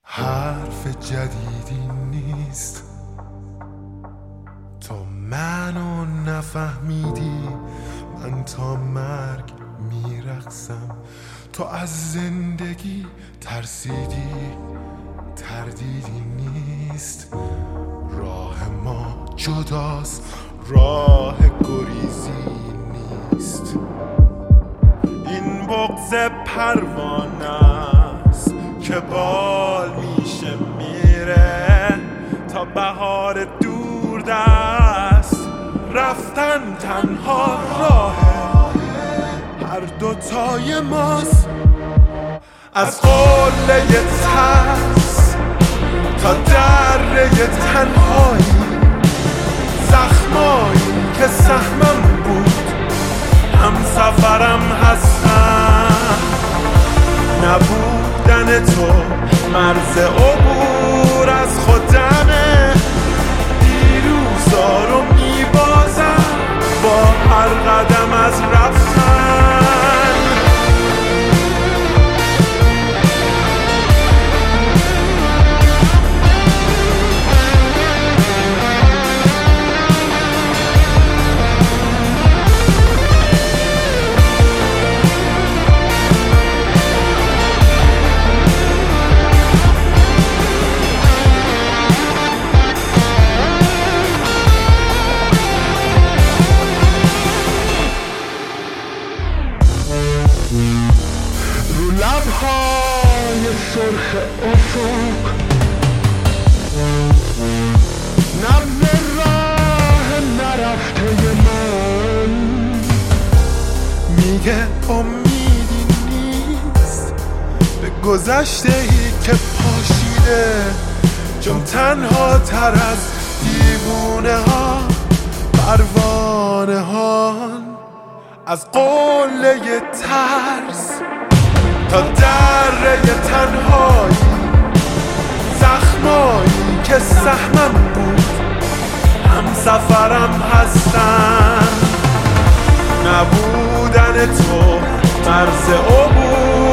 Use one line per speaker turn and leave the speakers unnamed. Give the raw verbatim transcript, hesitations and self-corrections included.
حرف جدیدی نیست، تا منو نفهمیدی. من تا مرگ میرقصم، تو از زندگی ترسیدی. تردیدی نیست، راه ما جداست، راه گریزی نیست. این بغض پروانه است که بال میشه میره تا بهار دور دست. رفتن تنها راهه هر دوتای ماست، از قله ترس تا دره تنهایی. زخمایی که سهمم بود هم سفرم هستن. نبودن تو مرز عبور از خودمه. دیروزا رو میبازم با هر قدم از رفتن. رو لبهای سرخ افق نبض راه نرفته من میگه امیدی نیست به گذشته ای که پاشیده. چون تنها تر از دیوونه ها پروانه هان. از قله ترس تا دره تنهایی. زخمایی که سهمم بود هم سفرم هستن. نبودن تو مرز عبور